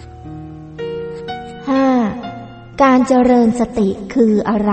5. การเจริญสติคืออะไร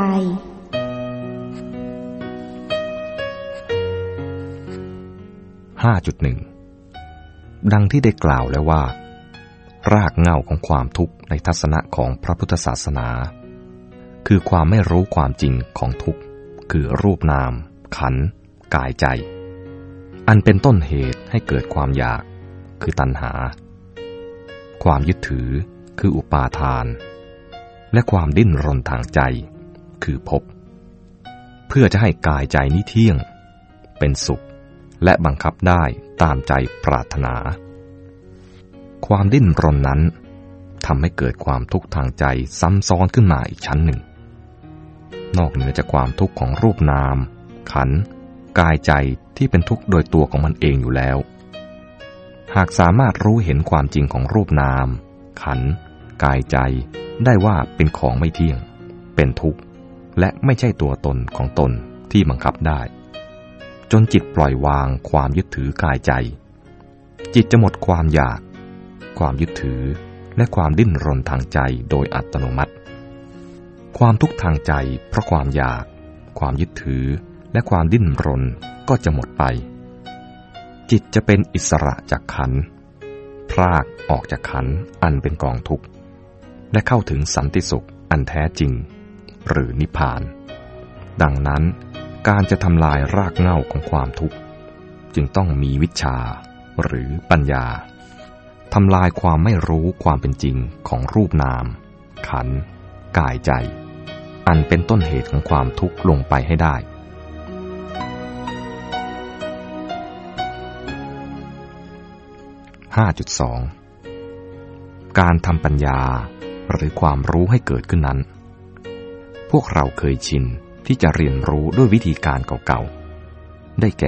5.1 ดังที่ได้กล่าวแล้วว่ารากเหง้าของความทุกข์ในทัศนะของพระพุทธศาสนาคือความไม่รู้ความจริงของทุกข์คือรูปนามขันธ์กายใจอันเป็นต้นเหตุให้เกิดความอยากคือตัณหาความยึดถือคืออุปาทานและความดิ้นรนทางใจคือภพเพื่อจะให้กายใจนี้เที่ยงเป็นสุขและบังคับได้ตามใจปรารถนาความดิ้นรนนั้นทำให้เกิดความทุกข์ทางใจซ้ำซ้อนขึ้นมาอีกชั้นหนึ่งนอกเหนือจากความทุกข์ของรูปนามขันธ์กายใจที่เป็นทุกข์โดยตัวของมันเองอยู่แล้วหากสามารถรู้เห็นความจริงของรูปนามขันธ์กายใจได้ว่าเป็นของไม่เที่ยงเป็นทุกข์และไม่ใช่ตัวตนของตนที่บังคับได้จนจิตปล่อยวางความยึดถือกายใจจิตจะหมดความอยากความยึดถือและความดิ้นรนทางใจโดยอัตโนมัติความทุกข์ทางใจเพราะความอยากความยึดถือและความดิ้นรนก็จะหมดไปจิตจะเป็นอิสระจากขันธ์พรากออกจากขันธ์อันเป็นกองทุกข์และเข้าถึงสันติสุขอันแท้จริงหรือนิพพานดังนั้นการจะทำลายรากเหง้าของความทุกข์จึงต้องมีวิชชาหรือปัญญาทำลายความไม่รู้ความเป็นจริงของรูปนามขันธ์กายใจอันเป็นต้นเหตุของความทุกข์ลงไปให้ได้ 5.2 การทำปัญญาหรือความรู้ให้เกิดขึ้นนั้นพวกเราเคยชินที่จะเรียนรู้ด้วยวิธีการเก่าๆได้แก่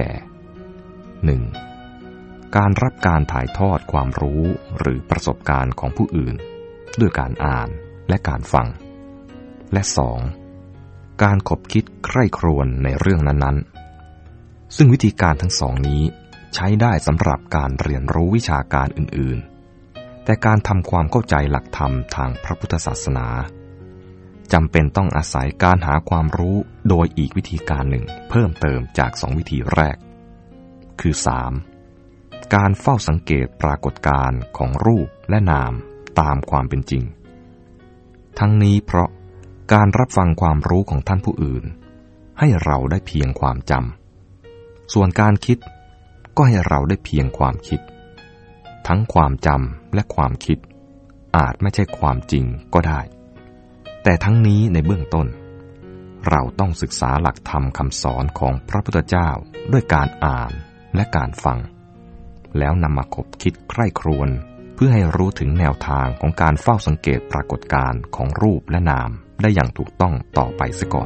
1. การรับการถ่ายทอดความรู้หรือประสบการณ์ของผู้อื่นด้วยการอ่านและการฟังและ 2. การคบคิดใคร่ครวญในเรื่องนั้นๆซึ่งวิธีการทั้งสองนี้ใช้ได้สำหรับการเรียนรู้วิชาการอื่นๆแต่การทำความเข้าใจหลักธรรมทางพระพุทธศาสนาจำเป็นต้องอาศัยการหาความรู้โดยอีกวิธีการหนึ่งเพิ่มเติมจาก2วิธีแรกคือ 3. การเฝ้าสังเกตปรากฏการณ์ของรูปและนามตามความเป็นจริงทั้งนี้เพราะการรับฟังความรู้ของท่านผู้อื่นให้เราได้เพียงความจำส่วนการคิดก็ให้เราได้เพียงความคิดทั้งความจำและความคิดอาจไม่ใช่ความจริงก็ได้แต่ทั้งนี้ในเบื้องต้นเราต้องศึกษาหลักธรรมคำสอนของพระพุทธเจ้าด้วยการอ่านและการฟังแล้วนำมาคบคิดใคร่ครวญเพื่อให้รู้ถึงแนวทางของการเฝ้าสังเกตปรากฏการณ์ของรูปและนามได้อย่างถูกต้องต่อไปเสียก่อน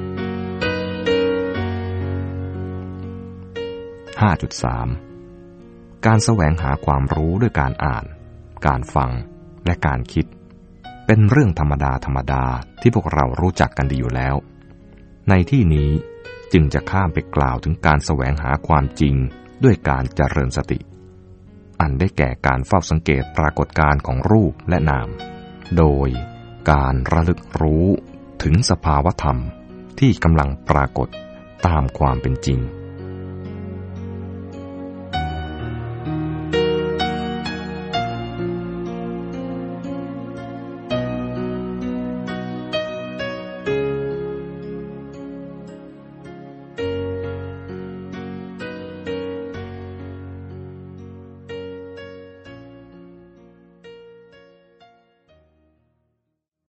5.3 การแสวงหาความรู้ด้วยการอ่านการฟังและการคิดเป็นเรื่องธรรมดาที่พวกเรารู้จักกันดีอยู่แล้วในที่นี้จึงจะข้ามไปกล่าวถึงการแสวงหาความจริงด้วยการเจริญสติอันได้แก่การเฝ้าสังเกตปรากฏการณ์ของรูปและนามโดยการระลึกรู้ถึงสภาวธรรมที่กำลังปรากฏตามความเป็นจริง